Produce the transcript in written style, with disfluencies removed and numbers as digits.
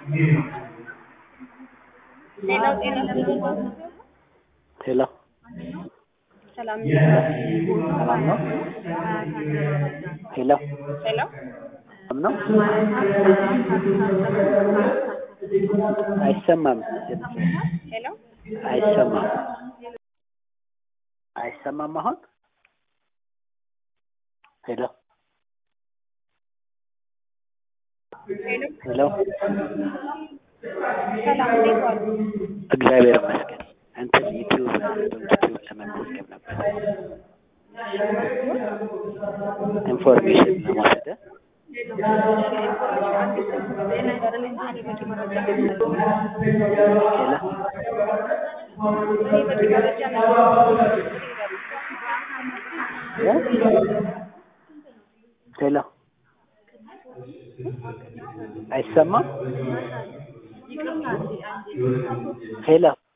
ሌላው ጤና ሄሎ ሰላም ሰላም ነው? ሄሎ ሄሎ ሰላም ነው? አይሰማም። ሄሎ አይሰማም። አይሰማም አሁን? ሄሎ ሄሎ ሄሎ ሰላም እንዴት ዋሉ? እግዚአብሔር ይመስገን። እንትን ዩቲዩብ ለመመዝገብ ነበር ኢንፎርሜሽን ለመውሰድ። ሄሎ አይሰማም? ሄሎ